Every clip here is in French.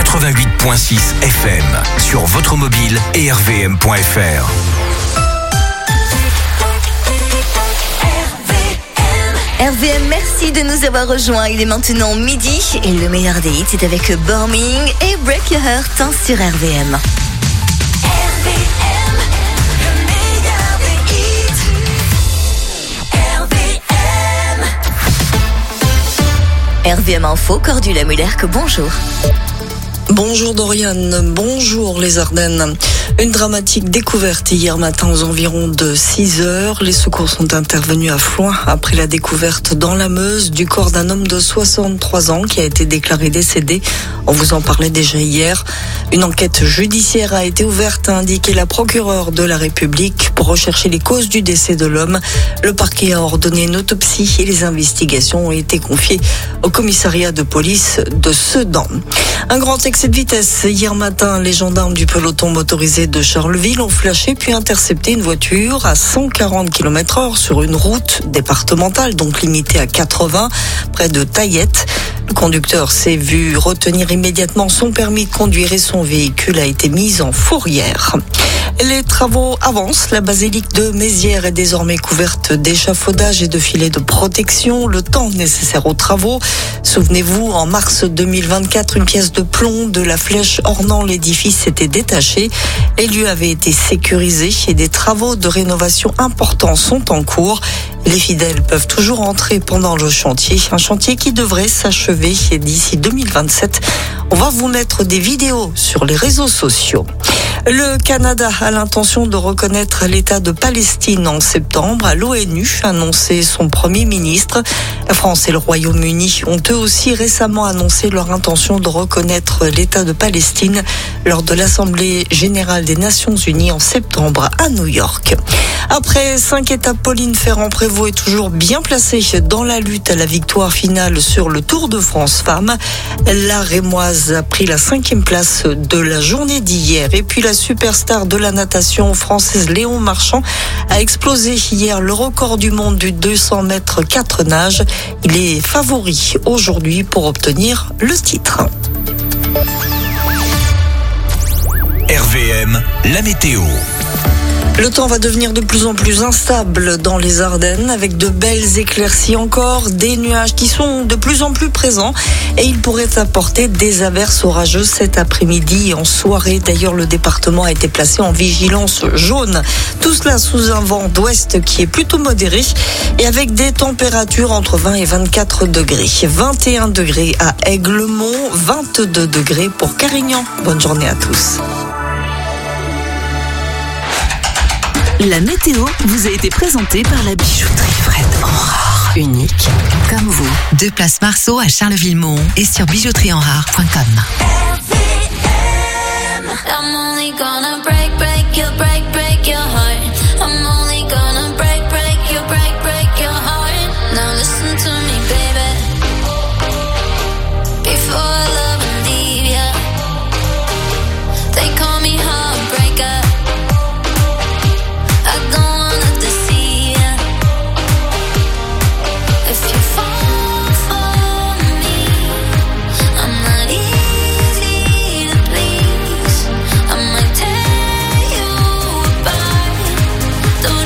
88.6 FM sur votre mobile et rvm.fr. RVM, merci de nous avoir rejoints. Il est maintenant midi et le meilleur des hits est avec Burning et Break Your Heart sur RVM. RVM Info, Cordula Muller, bonjour. Bonjour Doriane, bonjour les Ardennes. Une dramatique découverte hier matin aux environs de 6 heures. Les secours sont intervenus à Floins après la découverte dans la Meuse du corps d'un homme de 63 ans qui a été déclaré décédé. On vous en parlait déjà hier. Une enquête judiciaire a été ouverte, a indiqué la procureure de la République, pour rechercher les causes du décès de l'homme. Le parquet a ordonné une autopsie et les investigations ont été confiées au commissariat de police de Sedan. Un grand excès de vitesse. Hier matin, les gendarmes du peloton motorisé de Charleville ont flashé puis intercepté une voiture à 140 km/h sur une route départementale, donc limitée à 80, près de Taillette. Le conducteur s'est vu retenir immédiatement son permis de conduire et son véhicule a été mis en fourrière. Les travaux avancent. La basilique de Mézières est désormais couverte d'échafaudages et de filets de protection. Le temps nécessaire aux travaux. Souvenez-vous, en mars 2024, une pièce de plomb de la flèche ornant l'édifice s'était détachée. Les lieux avaient été sécurisés et des travaux de rénovation importants sont en cours. Les fidèles peuvent toujours entrer pendant le chantier. Un chantier qui devrait s'achever d'ici 2027. On va vous mettre des vidéos sur les réseaux sociaux. Le Canada a l'intention de reconnaître l'État de Palestine en septembre à l'ONU, a annoncé son Premier ministre. La France et le Royaume-Uni ont eux aussi récemment annoncé leur intention de reconnaître l'État de Palestine lors de l'Assemblée générale des Nations Unies en septembre à New York. Après 5 étapes, Pauline Ferrand-Prévot est toujours bien placée dans la lutte à la victoire finale sur le Tour de France Femmes. La Rémoise a pris la 5e place de la journée d'hier. Et puis la superstar de la natation française Léon Marchand a explosé hier le record du monde du 200 mètres 4 nages. Il est favori aujourd'hui pour obtenir le titre. RVM, la météo. Le temps va devenir de plus en plus instable dans les Ardennes avec de belles éclaircies encore, des nuages qui sont de plus en plus présents et ils pourraient apporter des averses orageuses cet après-midi et en soirée. D'ailleurs, le département a été placé en vigilance jaune. Tout cela sous un vent d'ouest qui est plutôt modéré et avec des températures entre 20 et 24 degrés. 21 degrés à Aiglemont, 22 degrés pour Carignan. Bonne journée à tous. La météo vous a été présentée par la bijouterie Fred Enrard. Unique comme vous. 2 places Marceau à Charleville-Mont et sur bijouterieenrard.com. I'm only gonna break your heart. I'm only gonna break your heart. Now listen to me, baby. Before I love and leave ya, they call me heartbreaker. I don't wanna deceive ya. If you fall for me, I'm not easy to please. I might tear you apart.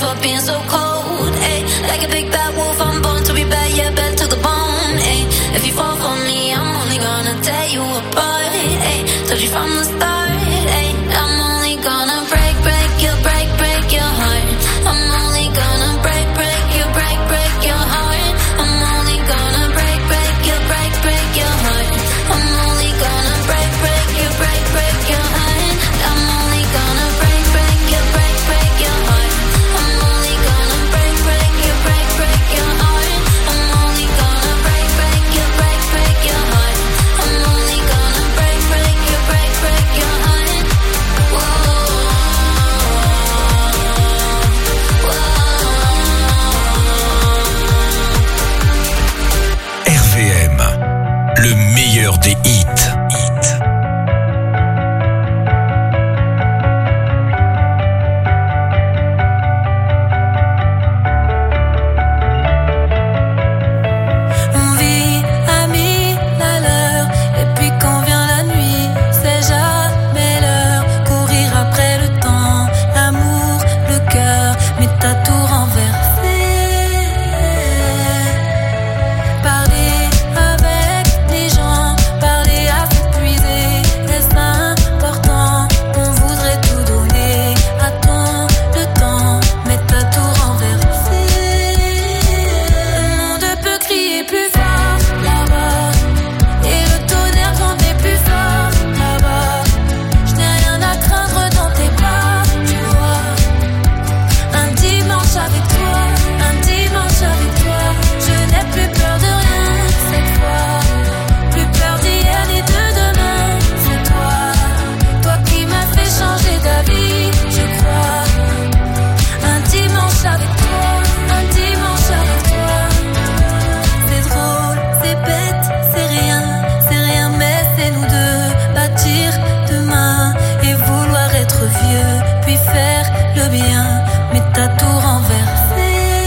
for being so cold. Ay, like a big bad wolf, I'm born to be bad, yeah, bad to the bone. Ay, if you fall for me, I'm only gonna tear you apart. Ay, told you from the start. Ay, I'm only gonna break your heart. I'm only gonna break your heart. I'm only gonna break your heart. I'm only gonna break your heart. I'm only gonna break your heart. I'm only gonna break your heart. I'm only gonna break your heart. I'm only gonna break your heart. Whoa. RVM, le meilleur des hits. On vit à 1000 à l'heure, et puis quand vient la nuit, c'est jamais l'heure. Courir après le temps, l'amour, le cœur, mais t'as tout renversé. Parler avec les gens, parler à s'épuiser, est-ce important? On voudrait tout donner, attends le temps, mais t'as tout renversé. Le monde peut crier plus fort là-bas, et le tonnerre gronder plus fort là-bas. Je n'ai rien à craindre dans tes bras, tu vois. Un dimanche avec toi, je n'ai plus peur de rien cette fois. Plus peur d'hier ni de demain, c'est toi qui m'as fait changer d'avis, je crois. Un dimanche avec toi, c'est drôle, c'est bête, c'est rien, mais c'est nous deux. Bâtir demain et vouloir être vieux, puis faire le bien, mais t'as tout renversé.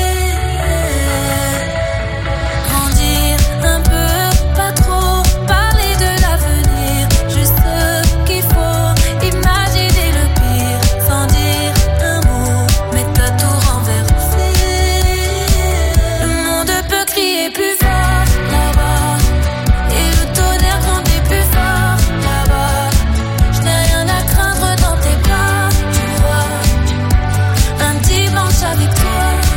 Grandir un peu, pas trop, parler de l'avenir, juste ce qu'il faut, imaginer le pire, sans dire un mot, mais t'as tout renversé. Le monde peut crier plus fort là-bas, et le tonnerre gronder plus fort là-bas. Je n'ai rien à craindre dans tes bras, tu vois. Un dimanche avec toi,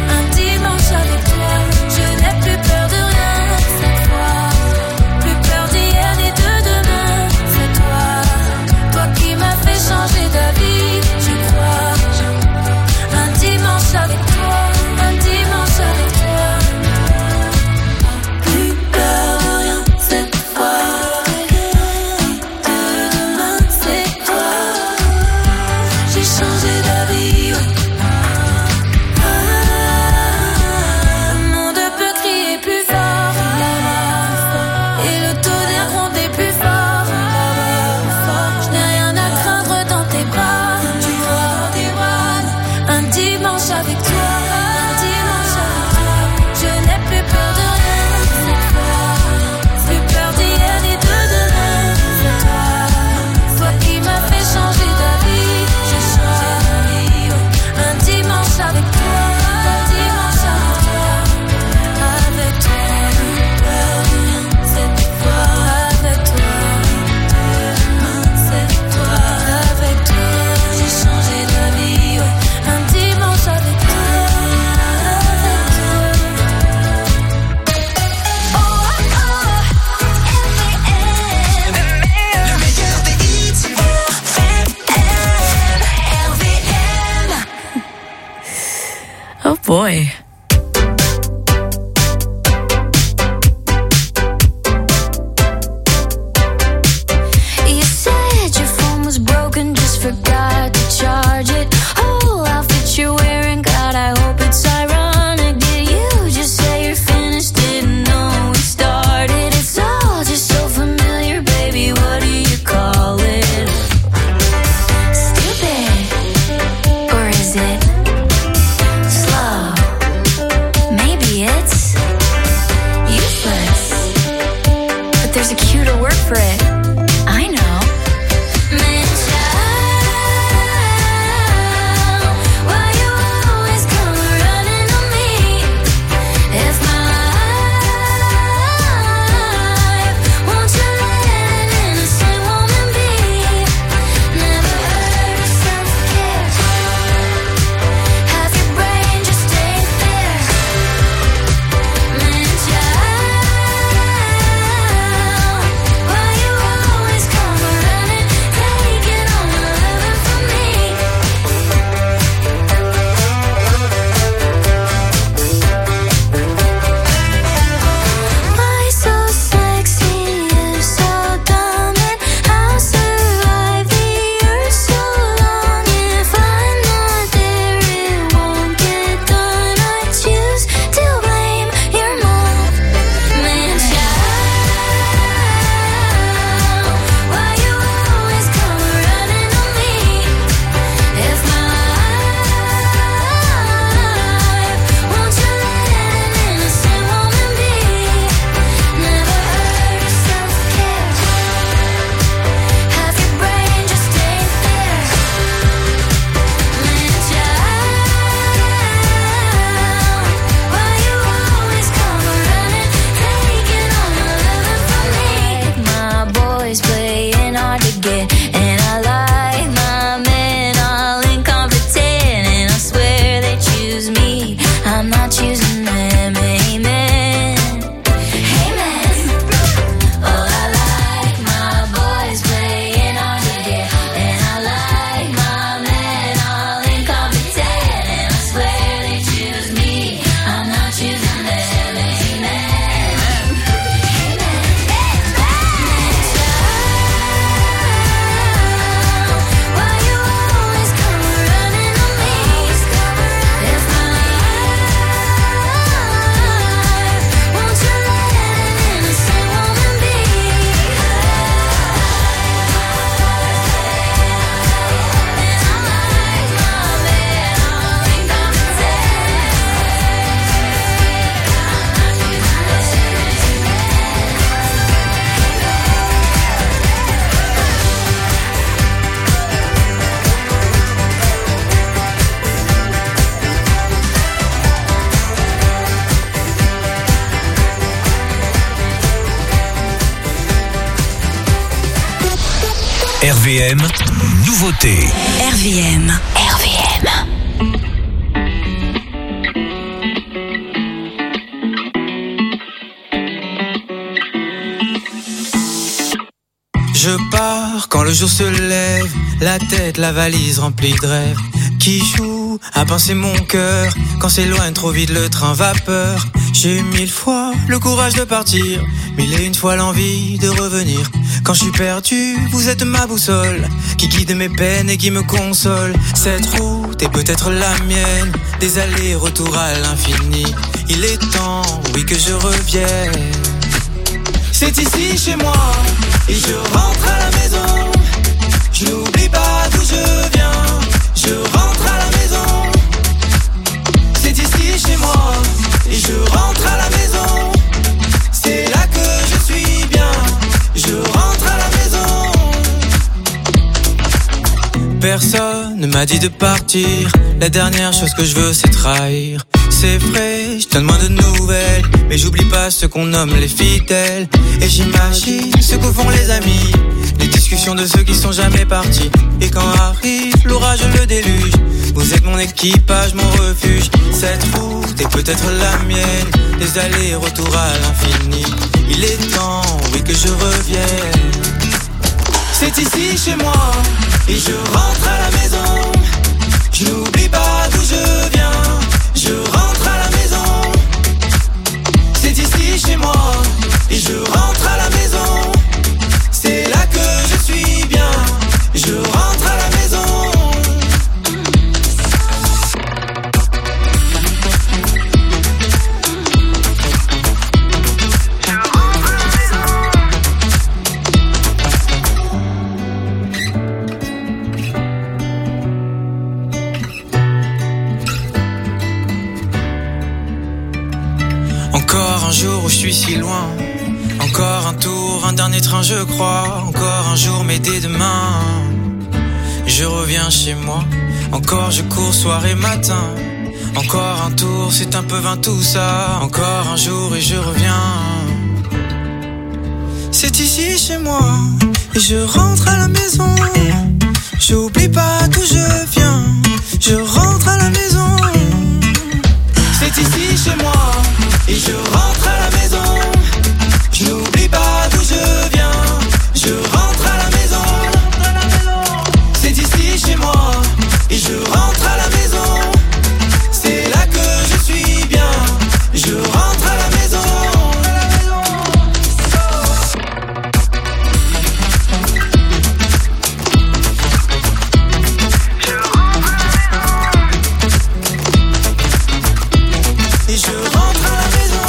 je n'ai plus peur de rien cette fois. Plus peur d'hier ni de demain, c'est toi qui m'as fait changer d'avis, je crois. Un dimanche avec toi, plus peur de rien cette fois. De demain, c'est toi. J'ai changé d'avis, ouais. Le monde peut crier plus fort là-bas, et le tonnerre gronder plus fort là-bas. Je n'ai rien à craindre dans tes bras, tu vois. Un dimanche avec toi, je n'ai plus peur de rien cette fois. Plus peur d'hier ni de demain, c'est toi qui m'as fait changer d'avis, j'ai changé d'avis, ouais. Un dimanche avec toi, avec toi, plus peur de rien cette fois. Avec toi, cette fois, avec toi, j'ai changé d'avis, ouais. Un dimanche avec toi, Oh, oh, RVM, le meilleur des hits. RVM. Oh boy. You said your phone was broken, just forgot to charge it. Oh, outfit you're wearing, God, I hope it's ironic. Did you just say you're finished? Didn't know we started. It's all just so familiar, baby. What do you call it? Stupid, or is it slow? get. And I like my men all incompetent, and I swear they choose me, I'm not choosing them. Amen, amen. Oh, I like my boys playing hard to get, and I like my men all incompetent, and I swear they choose me, I'm not choosing them. Amen, amen. Why you always come running on me? If my life, won't you let an innocent woman be? And I like my men all incompetent. RVM, nouveauté. RVM. Je pars quand le jour se lève, la tête, la valise remplie de rêves, qui joue à pincer mon cœur quand s'éloigne trop vite le train vapeur. J'ai 1000 fois le courage de partir, 1001 fois l'envie de revenir. Quand je suis perdu, vous êtes ma boussole qui guide mes peines et qui me console. Cette route est peut-être la mienne, des allers-retours à l'infini. Il est temps, oui, que je revienne. C'est ici chez moi, et je rentre à la maison. Je n'oublie pas d'où je viens, je rentre à la maison. C'est ici chez moi, et je rentre à la maison. C'est là que je suis bien, je rentre à la maison. Personne ne m'a dit de partir, la dernière chose que je veux c'est trahir. C'est vrai, je donne moins de nouvelles, mais j'oublie pas ceux qu'on nomme les fidèles. Et j'imagine ce que font les amis, les discussions de ceux qui sont jamais partis. Et quand arrive l'orage, le déluge, vous êtes mon équipage, mon refuge. Cette route est peut-être la mienne, des allers-retours à l'infini. Il est temps, oui, que je revienne. C'est ici chez moi, et je rentre à la maison. Je n'oublie pas d'où je viens, je rentre à la maison. C'est ici chez moi, et je rentre à la maison. C'est là que je suis bien, je rentre à la maison. Encore un jour où je suis si loin, encore un tour, un dernier train je crois. Encore un jour mais dès demain je reviens chez moi. Encore je cours soir et matin, encore un tour, c'est un peu vain tout ça. Encore un jour et je reviens. C'est ici chez moi, et je rentre à la maison. J'oublie pas d'où je viens, je rentre à la maison. C'est ici chez moi, et je rentre à la maison. Je n'oublie pas d'où je viens, je rentre à la maison. C'est ici chez moi, et je rentre à la maison. C'est là que je suis bien, je rentre à la maison. Et je rentre à la maison.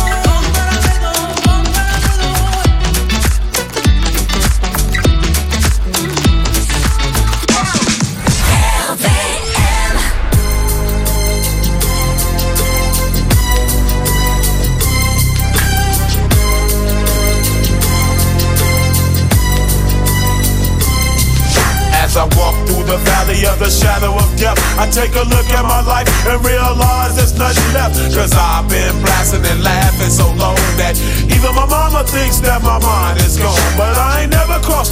I walk through the valley of the shadow of death, I take a look at my life and realize there's nothing left. Cause I've been blasting and laughing so long that even my mama thinks that my mind is gone. But I ain't never crossed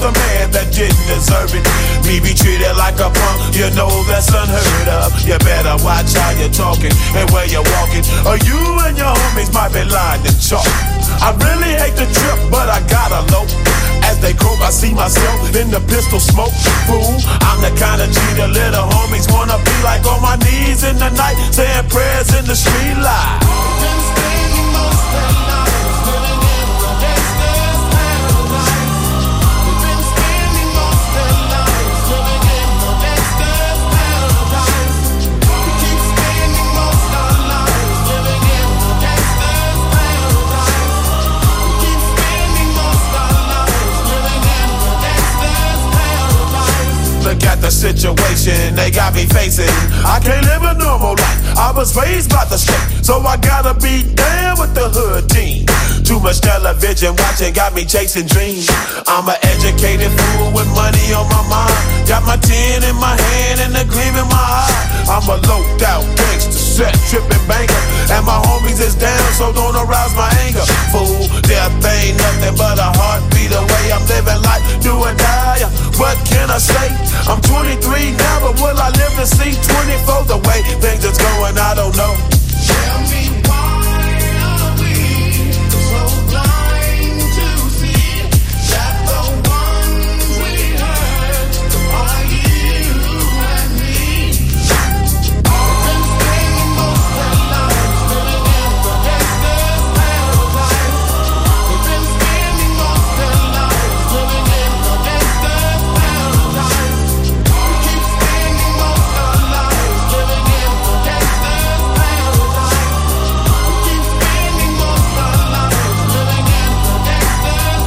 a man that didn't deserve it. Me be treated like a punk, you know that's unheard of. You better watch how you're talking and where you're walking, or you and your homies might be lined in chalk. I really hate the trip, but I gotta low. As they croak, I see myself in the pistol smoke. Fool, I'm the kind of G the little homies wanna be like, on my knees in the night, saying prayers in the street light. Been spending most of the night living in the gangster's paradise. We've been spending most of the night living in the gangster's paradise. We keep spending most of the night living in the gangster's paradise. We keep spending most of the night living in the gangster's paradise. Look at the situation they got me facing. I can't live a normal life. I was raised by the street, so I gotta be down with the hood team. Too much television watching got me chasing dreams. I'm an educated fool with money on my mind. Got my 10 in my hand and a gleam in my eye. I'm a loped out gangster, set tripping banker, and my homies is down, so don't arouse my anger. Fool, death ain't nothing but a heartbeat away. I'm living life, do or die. What can I say? I'm 23 now, but will I live to see 24? The way things is going, I don't know. Tell me why are we so blind to see that the ones we hurt are you and me? We've been spending most of our lives living in the gangster's paradise. We've been spending most of our lives living in the gangster's paradise. We keep spending most of our lives living in the gangster's paradise. We keep spending most of our lives living in the gangster's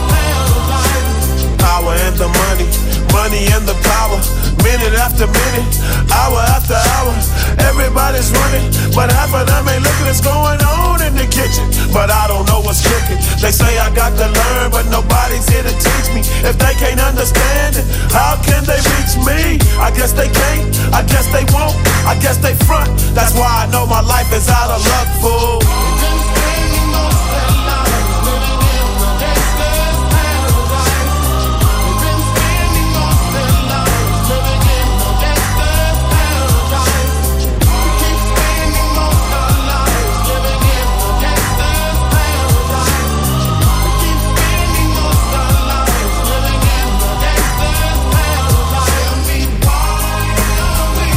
paradise. Power and the money, money and the power. Minute after minute, hour after hour, everybody's running, but half of them ain't looking what's going on in the kitchen. But I don't know what's cooking. They say I got to learn, but nobody's here to teach me. If they can't understand it, how can they reach me? I guess they can't, I guess they won't, I guess they front. That's why I know my life is out of luck, fool. We've been spending most of our lives living in the gangster's paradise. We've been spending most of our lives living in the gangster's paradise. We keep spending most of our lives living in the gangster's paradise. We keep spending most of our lives living in the gangster's paradise. Tell me why are we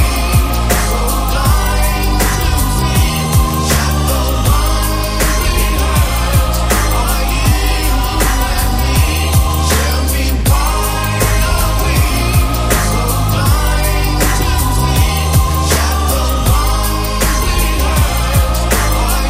so blind to see that the ones we hurt are you and me? Tell me why are we so blind to see that the ones we hurt are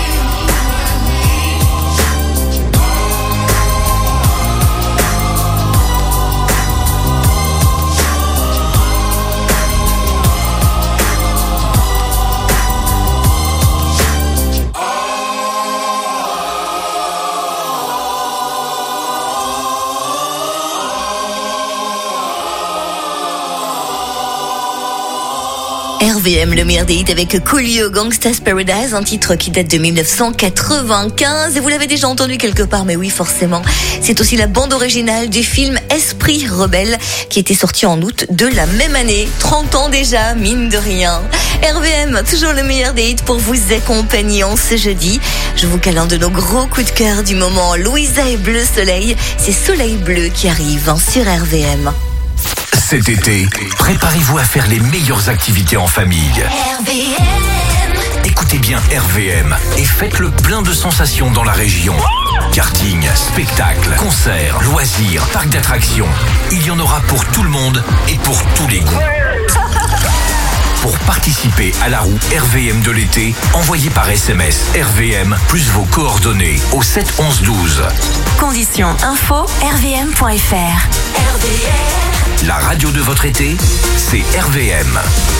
RVM, le meilleur des hits avec Coolio, Gangsta's Paradise, un titre qui date de 1995. Et vous l'avez déjà entendu quelque part, mais oui, forcément. C'est aussi la bande originale du film Esprit Rebelle, qui était sorti en août de la même année. 30 ans déjà, mine de rien. RVM, toujours le meilleur des hits pour vous accompagner en ce jeudi. Je vous cale un de nos gros coups de cœur du moment, Louisa et Bleu Soleil. C'est Soleil Bleu qui arrive sur RVM. Cet été, préparez-vous à faire les meilleures activités en famille. RVM. Écoutez bien RVM et faites le plein de sensations dans la région. Karting, spectacles, concerts, loisirs, parcs d'attractions. Il y en aura pour tout le monde et pour tous les goûts. Pour participer à la roue RVM de l'été, envoyez par SMS RVM plus vos coordonnées au 7 11 12. Conditions info rvm.fr. RVM. La radio de votre été, c'est RVM.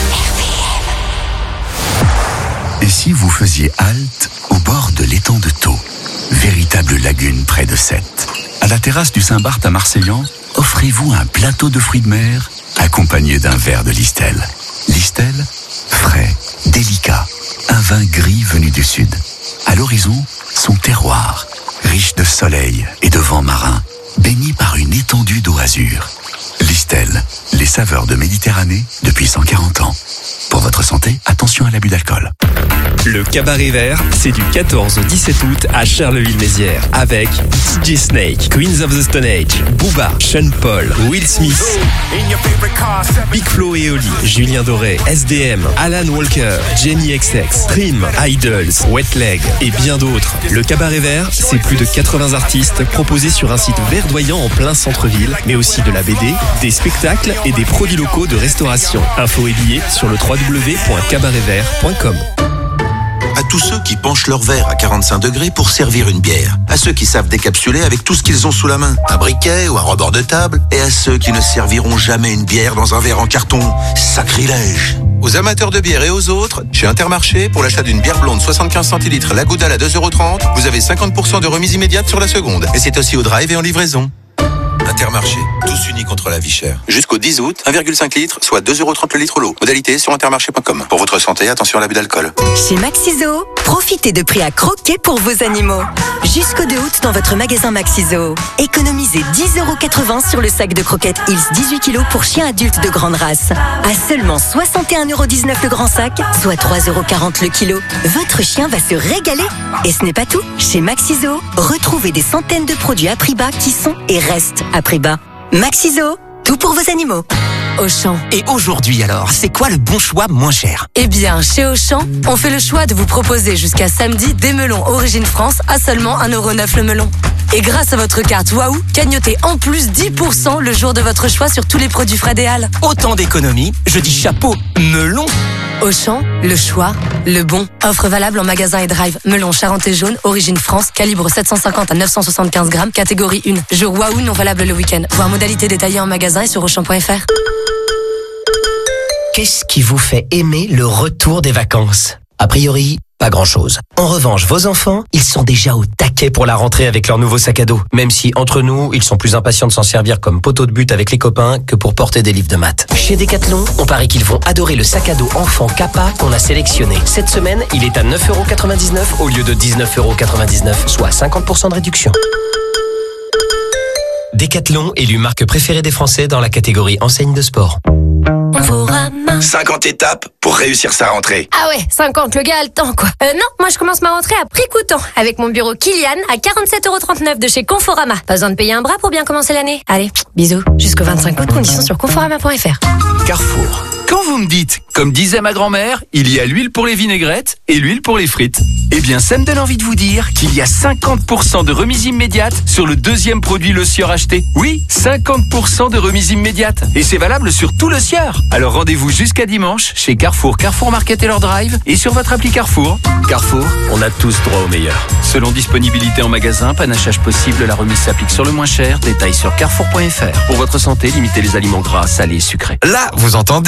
Et si vous faisiez halte au bord de l'étang de Thau, véritable lagune près de Sète. À la terrasse du Saint-Barth à Marseillan, offrez-vous un plateau de fruits de mer accompagné d'un verre de Listel. Listel, frais, délicat, un vin gris venu du sud. À l'horizon, son terroir, riche de soleil et de vent marin, baigné par une étendue d'eau azur. Listel, les saveurs de Méditerranée depuis 140 ans. Pour votre santé, attention à l'abus d'alcool. Le Cabaret Vert, c'est du 14 au 17 août à Charleville-Mézières avec DJ Snake, Queens of the Stone Age, Booba, Sean Paul, Will Smith, Big Flo et Oli, Julien Doré, SDM, Alan Walker, Jenny XX, Trim, Idols, Wet Leg et bien d'autres. Le Cabaret Vert, c'est plus de 80 artistes proposés sur un site verdoyant en plein centre-ville, mais aussi de la BD, des spectacles et des produits locaux de restauration. Infos et billets sur le www.cabaretvert.com. À tous ceux qui penchent leur verre à 45 degrés pour servir une bière, à ceux qui savent décapsuler avec tout ce qu'ils ont sous la main, un briquet ou un rebord de table, et à ceux qui ne serviront jamais une bière dans un verre en carton. Sacrilège! Aux amateurs de bière et aux autres, chez Intermarché, pour l'achat d'une bière blonde 75 centilitres La Goudale à 2,30 €, vous avez 50% de remise immédiate sur la seconde. Et c'est aussi au drive et en livraison. Intermarché, tous unis contre la vie chère. Jusqu'au 10 août, 1,5 litre, soit 2,30 € le litre l'eau. Modalité sur intermarché.com. Pour votre santé, attention à l'abus d'alcool. Chez Maxiso, profitez de prix à croquer pour vos animaux. Jusqu'au 2 août dans votre magasin Maxiso. Économisez 10,80 € sur le sac de croquettes Hills 18 kg pour chiens adultes de grande race. À seulement 61,19 € le grand sac, soit 3,40 € le kilo. Votre chien va se régaler. Et ce n'est pas tout. Chez Maxiso, retrouvez des centaines de produits à prix bas qui sont et restent à prix bas. Maxiso, tout pour vos animaux. Auchan. Et aujourd'hui alors, c'est quoi le bon choix moins cher? Eh bien, chez Auchan, on fait le choix de vous proposer jusqu'à samedi des melons Origine France à seulement 1,09 € le melon. Et grâce à votre carte Waouh, cagnotez en plus 10% le jour de votre choix sur tous les produits Fred et Al. Autant d'économies, je dis chapeau, melon. Auchan, le choix, le bon. Offre valable en magasin et drive. Melon Charentais jaune, Origine France, calibre 750 à 975 grammes, catégorie 1. Jour Waouh, non valable le week-end. Voir modalité détaillée en magasin et sur Auchan.fr. Qu'est-ce qui vous fait aimer le retour des vacances? A priori, pas grand-chose. En revanche, vos enfants, ils sont déjà au taquet pour la rentrée avec leur nouveau sac à dos. Même si, entre nous, ils sont plus impatients de s'en servir comme poteau de but avec les copains que pour porter des livres de maths. Chez Decathlon, on parie qu'ils vont adorer le sac à dos enfant Kappa qu'on a sélectionné. Cette semaine, il est à 9,99 € au lieu de 19,99 €, soit 50% de réduction. Decathlon, élu marque préférée des Français dans la catégorie enseigne de sport. 50 étapes pour réussir sa rentrée. Ah ouais, 50, le gars a le temps quoi. Non, moi je commence ma rentrée à prix coûtant avec mon bureau Kilian à 47,39 € de chez Conforama. Pas besoin de payer un bras pour bien commencer l'année. Allez, bisous. Jusqu'au 25 août, conditions sur conforama.fr. Carrefour. Quand vous me dites, comme disait ma grand-mère, il y a l'huile pour les vinaigrettes et l'huile pour les frites. Eh bien, ça me donne envie de vous dire qu'il y a 50% de remise immédiate sur le deuxième produit Le Sieur acheté. Oui, 50% de remise immédiate. Et c'est valable sur tout Le Sieur. Alors rendez-vous jusqu'à dimanche chez Carrefour, Carrefour Market et leur drive et sur votre appli Carrefour. Carrefour, on a tous droit au meilleur. Selon disponibilité en magasin, panachage possible, la remise s'applique sur le moins cher. Détails sur carrefour.fr. Pour votre santé, limitez les aliments gras, salés et sucrés. Là, vous entendez ?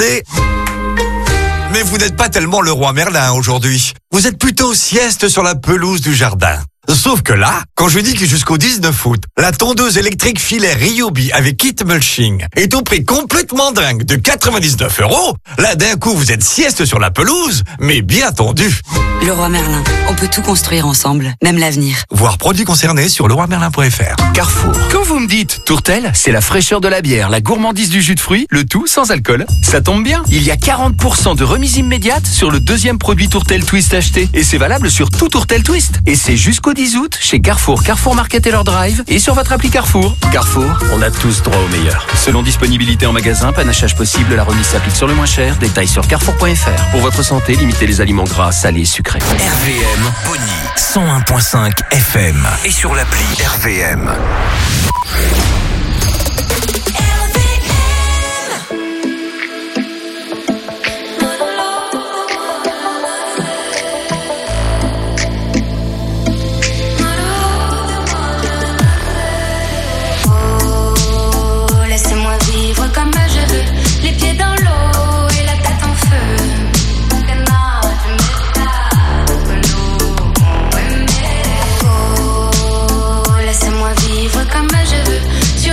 Mais vous n'êtes pas tellement le roi Merlin aujourd'hui. Vous êtes plutôt sieste sur la pelouse du jardin. Sauf que là, quand je dis que jusqu'au 19 août, la tondeuse électrique filaire Ryobi avec kit mulching est au prix complètement dingue de 99 €, là d'un coup vous êtes sieste sur la pelouse, mais bien tondu. Leroy Merlin, on peut tout construire ensemble, même l'avenir. Voir produits concernés sur leroymerlin.fr. Carrefour. Quand vous me dites tourtelle, c'est la fraîcheur de la bière, la gourmandise du jus de fruits, le tout sans alcool. Ça tombe bien, il y a 40% de remise immédiate sur le deuxième produit tourtelle twist acheté. Et c'est valable sur tout tourtelle twist. Et c'est jusqu'au 10 août chez Carrefour, Carrefour Market et leur drive et sur votre appli Carrefour. Carrefour, on a tous droit au meilleur. Selon disponibilité en magasin, panachage possible, la remise s'applique sur le moins cher. Détails sur carrefour.fr. Pour votre santé, limitez les aliments gras, salés et sucrés. RVM Bonny 101.5 FM et sur l'appli RVM. Laissez-moi vivre comme je veux.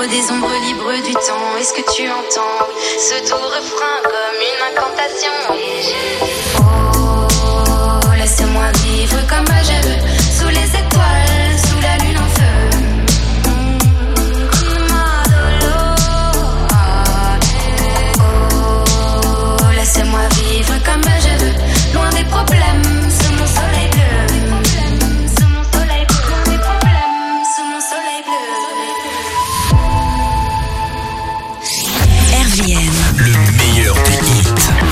Ombre des ombres libres du temps, est-ce que tu entends ce doux refrain comme une incantation? Et je dis, oh, laisse-moi vivre comme je veux, sous les étoiles, sous la lune en feu. Oh, laisse-moi vivre comme je veux, loin des problèmes, sous mon soleil bleu. Sous mon soleil bleu, loin des problèmes, sous mon soleil bleu. RVM, le meilleur des hits.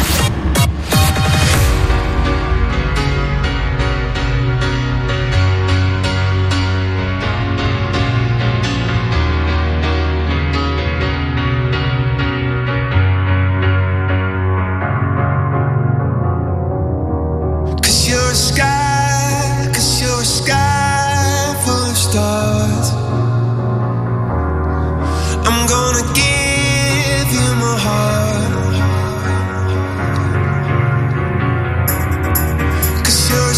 Cause you're a sky full of stars. I'm gonna give you my heart. Cause you're a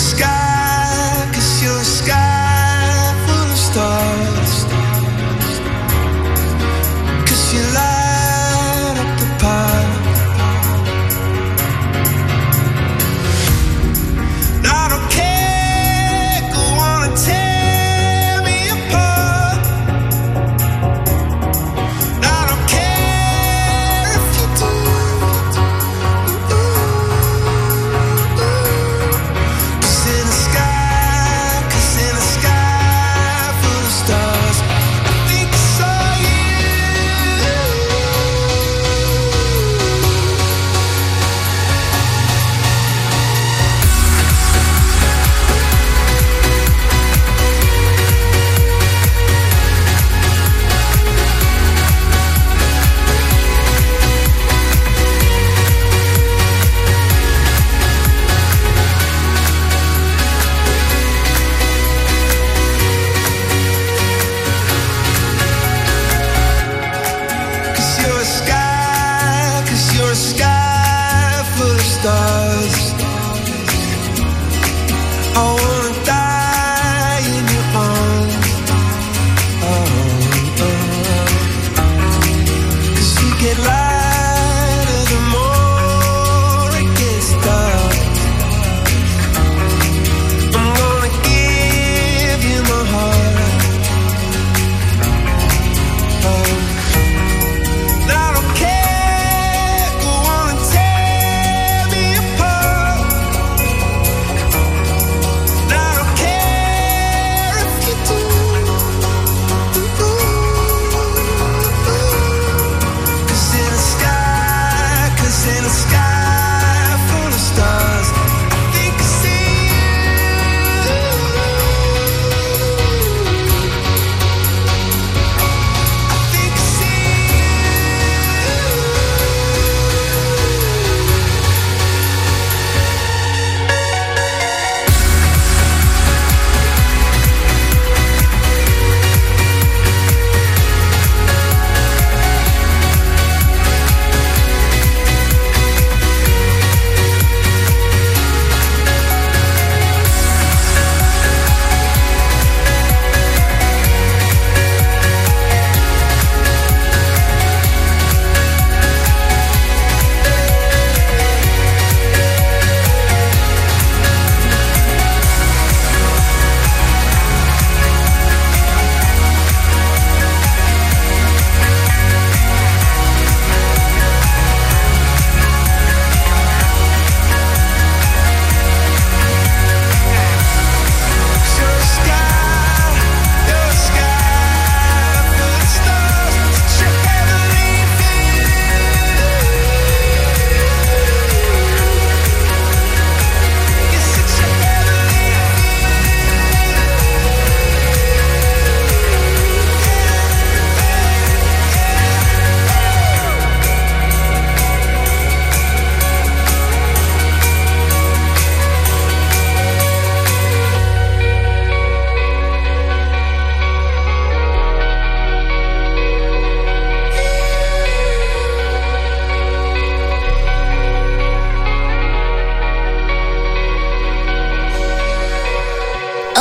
sky full of stars. Cause you light up the path. I don't care, go on and tear me apart. I don't care.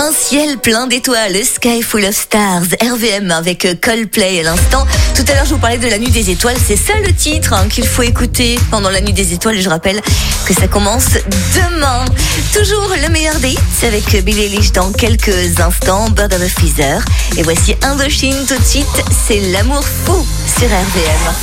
Un ciel plein d'étoiles, Sky Full of Stars, RVM avec Coldplay à l'instant. Tout à l'heure, je vous parlais de la Nuit des Étoiles. C'est ça le titre qu'il faut écouter pendant la Nuit des Étoiles. Et je rappelle que ça commence demain. Toujours le meilleur des hits avec Billie Eilish dans quelques instants, Bird of a Feather. Et voici Indochine tout de suite. C'est l'amour fou sur RVM.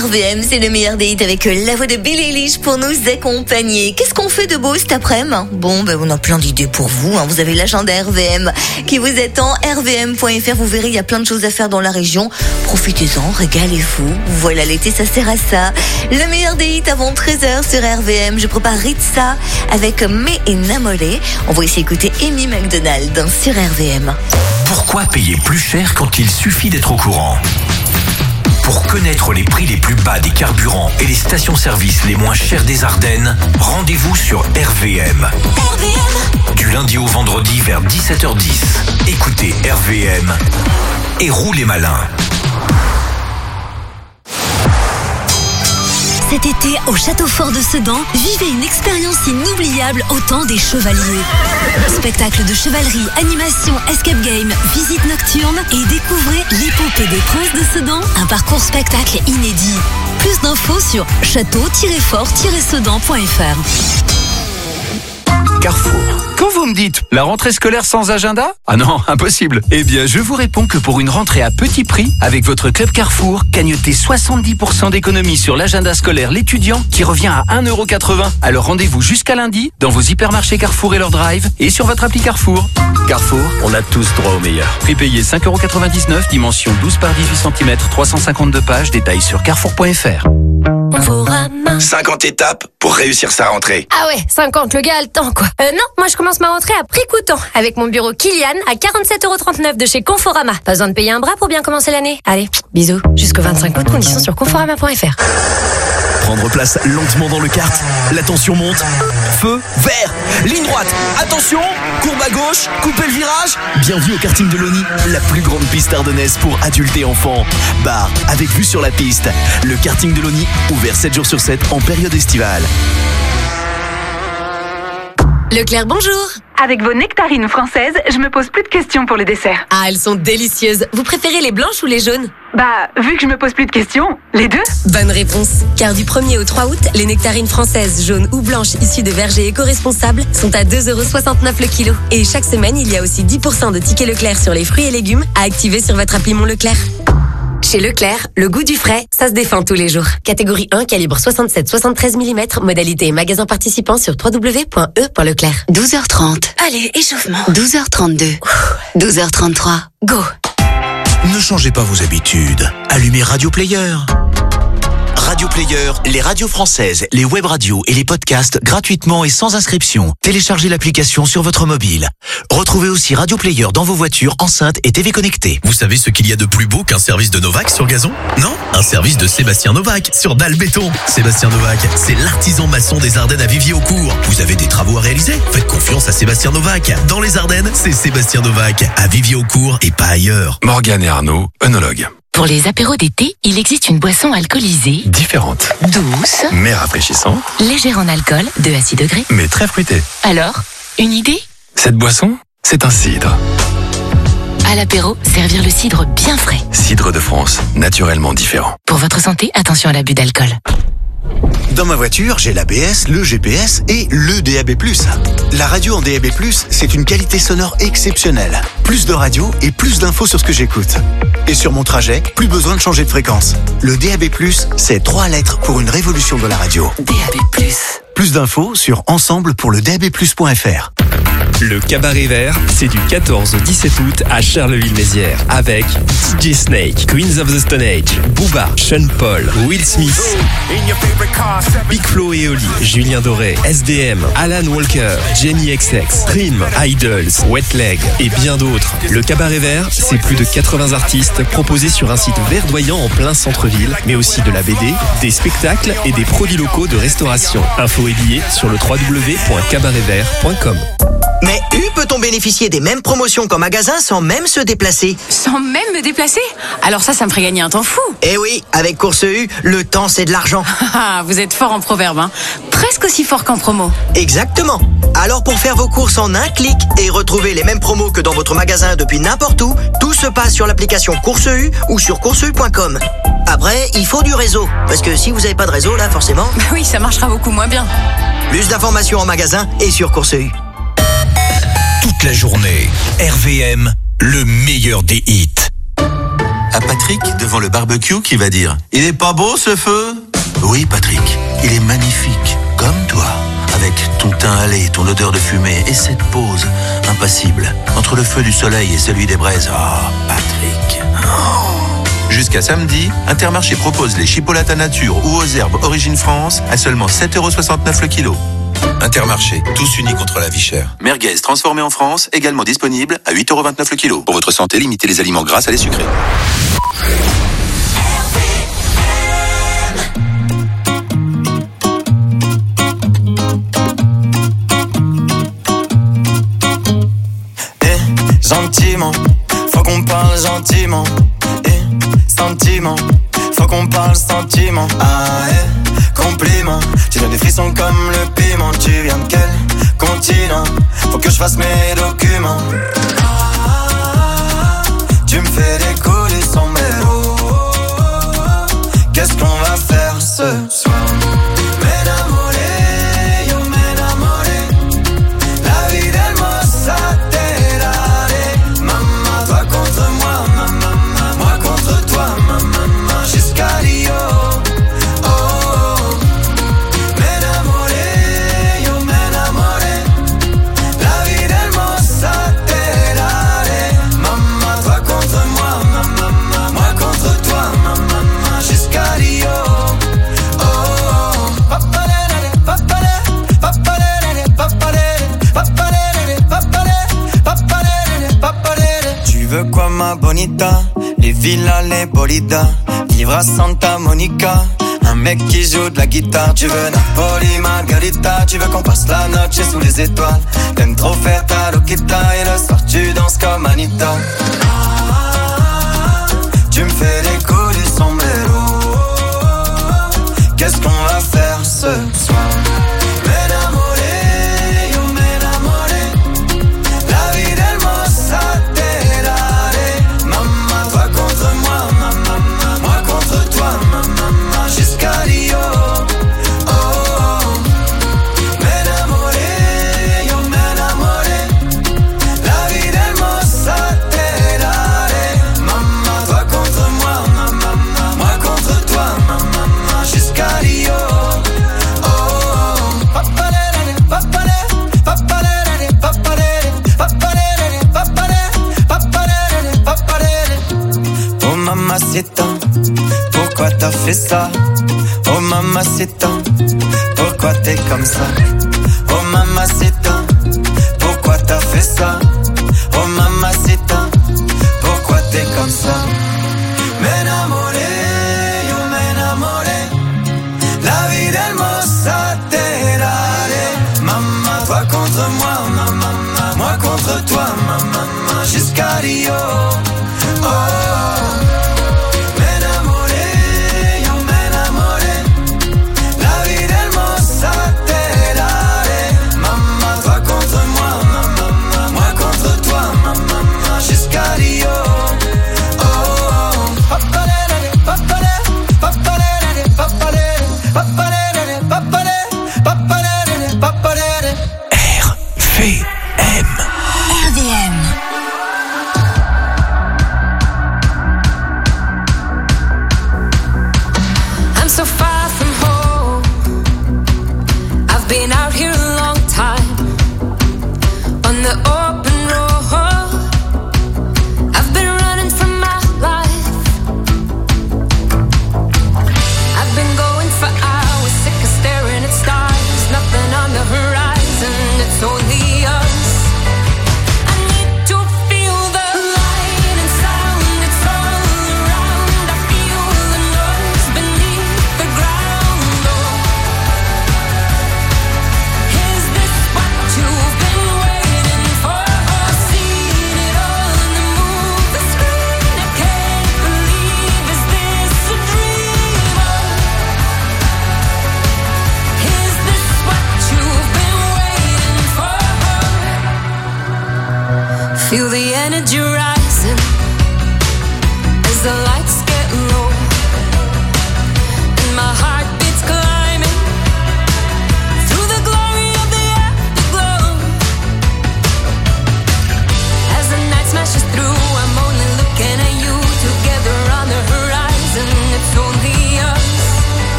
RVM, c'est le meilleur des hits avec la voix de Billie Eilish pour nous accompagner. Qu'est-ce qu'on fait de beau cet après-midi? Bon, on a plein d'idées pour vous. Vous avez l'agenda RVM qui vous attend. rvm.fr, vous verrez, il y a plein de choses à faire dans la région. Profitez-en, régalez-vous. Voilà, l'été, ça sert à ça. Le meilleur des hits avant 13h sur RVM. Je prépare Ritza avec Me Enamoré. On va ici écouter Amy McDonald sur RVM. Pourquoi payer plus cher quand il suffit d'être au courant? Pour connaître les prix les plus bas des carburants et les stations-service les moins chères des Ardennes, rendez-vous sur RVM. Du lundi au vendredi vers 17h10. Écoutez RVM et roulez malin. Cet été, au Château Fort de Sedan, vivez une expérience inoubliable au temps des Chevaliers. Spectacle de chevalerie, animation, escape game, visite nocturne et découvrez l'épopée des princes de Sedan, un parcours spectacle inédit. Plus d'infos sur château-fort-sedan.fr. Carrefour. Quand vous me dites la rentrée scolaire sans agenda? Ah non, impossible. Eh bien, je vous réponds que pour une rentrée à petit prix, avec votre club Carrefour, gagnotez 70% d'économie sur l'agenda scolaire l'étudiant qui revient à 1,80€. Alors rendez-vous jusqu'à lundi dans vos hypermarchés Carrefour et leur drive et sur votre appli Carrefour. Carrefour, on a tous droit au meilleur. Prix payé 5,99€, dimension 12 par 18 cm, 352 pages, détails sur carrefour.fr. 50 étapes pour réussir sa rentrée. Ah ouais, 50, le gars a le temps quoi. Non, moi je commence ma rentrée à prix coûtant avec mon bureau Kylian à 47,39€ de chez Conforama. Pas besoin de payer un bras pour bien commencer l'année. Allez, bisous. Jusqu'au 25 août, conditions sur conforama.fr. Prendre place lentement dans le kart. La tension monte. Feu vert. Ligne droite. Attention. Courbe à gauche. Coupez le virage. Bienvenue au karting de l'ONI, la plus grande piste ardennaise pour adultes et enfants. Bar avec vue sur la piste. Le karting de l'ONI, ouvert 7 jours sur 7 en période estivale. Leclerc, bonjour. Avec vos nectarines françaises, je me pose plus de questions pour le dessert. Ah, elles sont délicieuses. Vous préférez les blanches ou les jaunes? Vu que je me pose plus de questions, les deux. Bonne réponse. Car du 1er au 3 août, les nectarines françaises jaunes ou blanches issues de vergers éco-responsables sont à 2,69€ le kilo. Et chaque semaine, il y a aussi 10% de tickets Leclerc sur les fruits et légumes à activer sur votre appli Mon Leclerc. Chez Leclerc, le goût du frais, ça se défend tous les jours. Catégorie 1, calibre 67-73 mm, modalité et magasin participant sur www.e.leclerc. 12h30. Allez, échauffement. 12h32. 12h33. Go. Ne changez pas vos habitudes. Allumez Radio Player. Radio Player, les radios françaises, les web radios et les podcasts gratuitement et sans inscription. Téléchargez l'application sur votre mobile. Retrouvez aussi Radio Player dans vos voitures, enceintes et TV connectées. Vous savez ce qu'il y a de plus beau qu'un service de Novak sur gazon? Non? Un service de Sébastien Novak sur dalle béton. Sébastien Novak, c'est l'artisan maçon des Ardennes à Vivier-au-Court. Vous avez des travaux à réaliser? Faites confiance à Sébastien Novak. Dans les Ardennes, c'est Sébastien Novak à Vivier-au-Court et pas ailleurs. Morgane et Arnaud, œnologue. Pour les apéros d'été, il existe une boisson alcoolisée, Différente, douce, mais rafraîchissante, légère en alcool, de à 6 degrés. mais très fruitée. Alors, une idée? Cette boisson, c'est un cidre. À l'apéro, servir le cidre bien frais. Cidre de France, naturellement différent. Pour votre santé, attention à l'abus d'alcool. Dans ma voiture, j'ai l'ABS, le GPS et le DAB+. La radio en DAB+, c'est une qualité sonore exceptionnelle. Plus de radio et plus d'infos sur ce que j'écoute. Et sur mon trajet, plus besoin de changer de fréquence. Le DAB+, c'est 3 lettres pour une révolution de la radio. DAB+. Plus d'infos sur ensemblepourledabplus.fr. Le Cabaret Vert, c'est du 14 au 17 août à Charleville-Mézières avec DJ Snake, Queens of the Stone Age, Booba, Sean Paul, Will Smith, Big Flo et Oli, Julien Doré, SDM, Alan Walker, Jenny XX, Trim, Idols, Wet Leg et bien d'autres. Le Cabaret Vert, c'est plus de 80 artistes proposés sur un site verdoyant en plein centre-ville, mais aussi de la BD, des spectacles et des produits locaux de restauration. Infos et billets sur le www.cabaretvert.com. Mais peut-on bénéficier des mêmes promotions qu'en magasin sans même se déplacer? Sans même me déplacer? Alors ça me ferait gagner un temps fou. Eh oui, avec Course U, le temps c'est de l'argent. Ah, vous êtes fort en proverbe, hein. Presque aussi fort qu'en promo. Exactement. Alors pour faire vos courses en un clic et retrouver les mêmes promos que dans votre magasin depuis n'importe où, tout se passe sur l'application Course U ou sur courseu.com. Après, il faut du réseau, parce que si vous n'avez pas de réseau là, forcément... Bah oui, ça marchera beaucoup moins bien. Plus d'informations en magasin et sur Course U. Toute la journée, RVM, le meilleur des hits. à Patrick devant le barbecue qui va dire « Il est pas beau ce feu ?» Oui Patrick, il est magnifique, comme toi. Avec ton teint hâlé, ton odeur de fumée et cette pause impassible entre le feu du soleil et celui des braises. Oh, Patrick. Oh. Jusqu'à samedi, Intermarché propose les chipolatas nature ou aux herbes Origine France à seulement 7,69 € le kilo. Intermarché, tous unis contre la vie chère. Merguez transformé en France, également disponible à 8,29 € le kilo. Pour votre santé, limitez les aliments gras à les sucrés. Gentiment, faut qu'on parle gentiment. Sentiment, faut qu'on parle sentiment. Ah, compliment, tu donnes des frissons comme le piment. Tu viens de quel continent? Faut que je fasse mes documents. Tu me fais décoller son mélo. Qu'est-ce qu'on va faire ce soir? Tu veux quoi ma bonita? Les villas, les bolidas, vivre à Santa Monica, un mec qui joue de la guitare. Tu veux Napoli, Margarita, tu veux qu'on passe la noche sous les étoiles. T'aimes trop faire ta loquita et le soir tu danses comme Anita. Tu me fais décoller son mélo. Qu'est-ce qu'on va faire ce soir? Mamacita, pourquoi t'as fait ça? Oh mamacita, pourquoi t'es comme ça? Oh mamacita, pourquoi t'as fait ça? Oh mamacita, pourquoi t'es comme ça? M'enamoré, yo m'enamoré, la vida hermosa te daré. Maman, toi contre moi, maman, moi contre toi, maman, jusqu'à Rio. Oh. For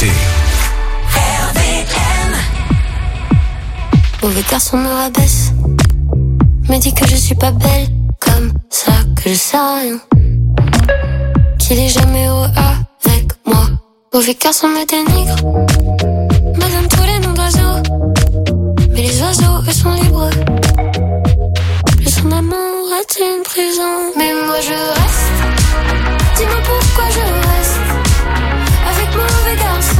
connectés. Mauvais garçon me rabaisse, me dit que je suis pas belle, comme ça que je sais rien, qu'il est jamais heureux avec moi. Mauvais garçon me dénigre, me donne tous les noms d'oiseaux, mais les oiseaux eux sont libres. Plus son amour est une prison, mais moi je reste. Dis-moi pourquoi je reste avec mon mauvais garçon.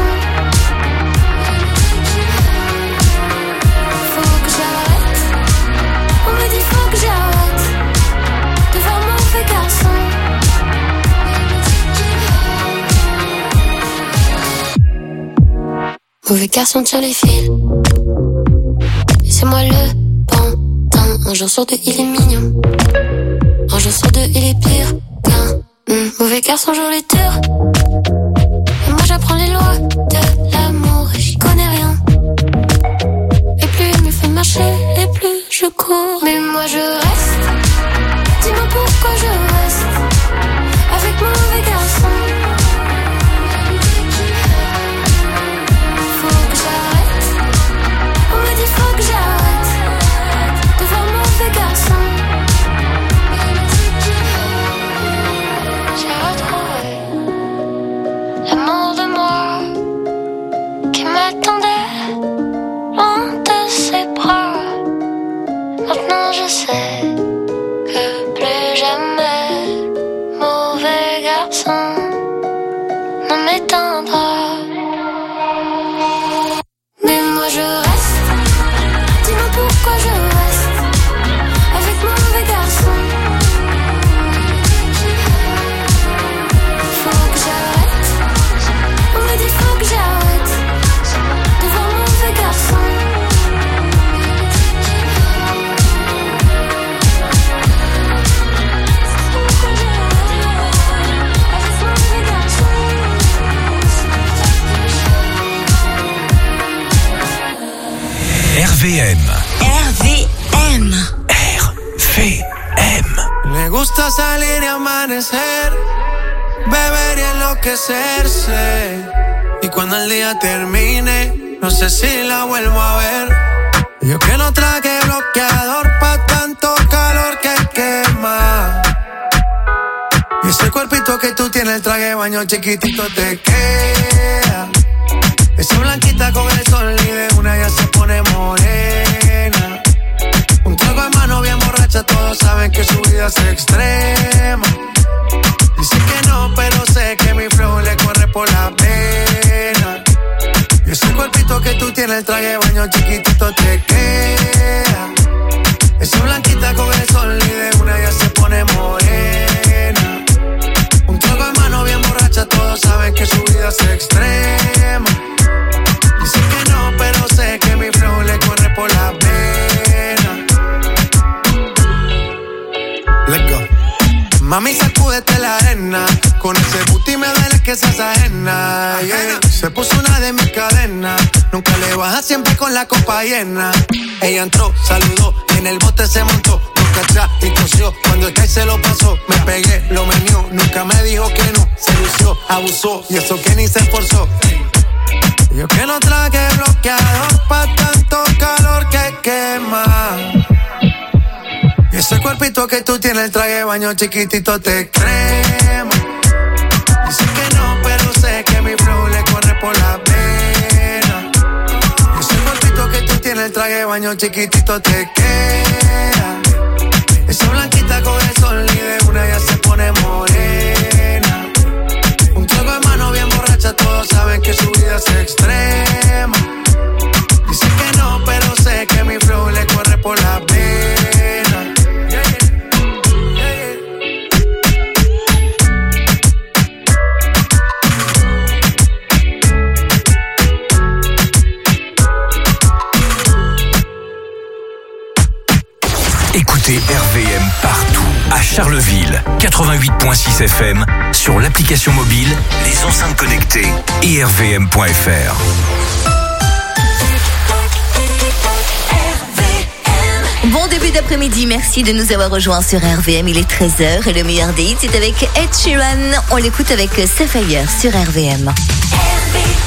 Mauvais garçon tire les fils, et c'est moi le pantin. Un jour sur deux il est mignon, un jour sur deux il est pire qu'un mauvais garçon joue les tours. Et moi j'apprends les lois de l'amour et j'y connais rien. Et plus il me fait marcher, et plus je cours. Mais moi je reste. Dis-moi pourquoi je reste avec mon mauvais garçon. Mais moi je reste. Dis-moi pourquoi je reste avec mon mauvais garçon. Faut que j'arrête. On me dit faut que j'arrête de voir mon mauvais garçon. RVM. RVM. RVM. Me gusta salir y amanecer, beber y enloquecerse. Y cuando el día termine, no sé si la vuelvo a ver. Yo que no traje bloqueador pa' tanto calor que quema. Y ese cuerpito que tú tienes, el traje de baño chiquitito te queda. Esa blanquita con el sol y de una ya se pone morena. Un trago en mano bien borracha, todos saben que su vida es extrema. Dice que no, pero sé que mi flow le corre por la pena. Y ese cuerpito que tú tienes, el traje de baño chiquitito te queda. Esa blanquita con el sol y de una ya se pone morena. Un trago en mano bien borracha, todos saben que su vida es extrema. Dice que no, pero sé que mi flow le corre por la pena. Let's go. Mami, sacúdete la arena. Con ese booty me duele que seas ajena, yeah. Se puso una de mis cadenas. Nunca le baja, siempre con la copa llena. Ella entró, saludó, en el bote se montó. Atrás y tosió, cuando el que se lo pasó. Me pegué, lo menió, nunca me dijo que no. Se lució, abusó, y eso que ni se esforzó. Yo que no traje bloqueador pa' tanto calor que quema. Y ese cuerpito que tú tienes, el traje de baño chiquitito te crema. Dice que no, pero sé que mi flow le corre por la pena. Y ese cuerpito que tú tienes, el traje de baño chiquitito te queda. Esa blanquita con el sol y de una ya se pone morena. Un trago en mano bien borracha, todos saben que su vida es extrema. Dice que no, pero sé que mi flow le corre por la pena. Écoutez RVM partout, à Charleville, 88.6 FM, sur l'application mobile, les enceintes connectées et rvm.fr. Bon début d'après-midi, merci de nous avoir rejoints sur RVM, il est 13h et le meilleur des hits c'est avec Ed Sheeran. On l'écoute avec Sapphire sur RVM. RVM.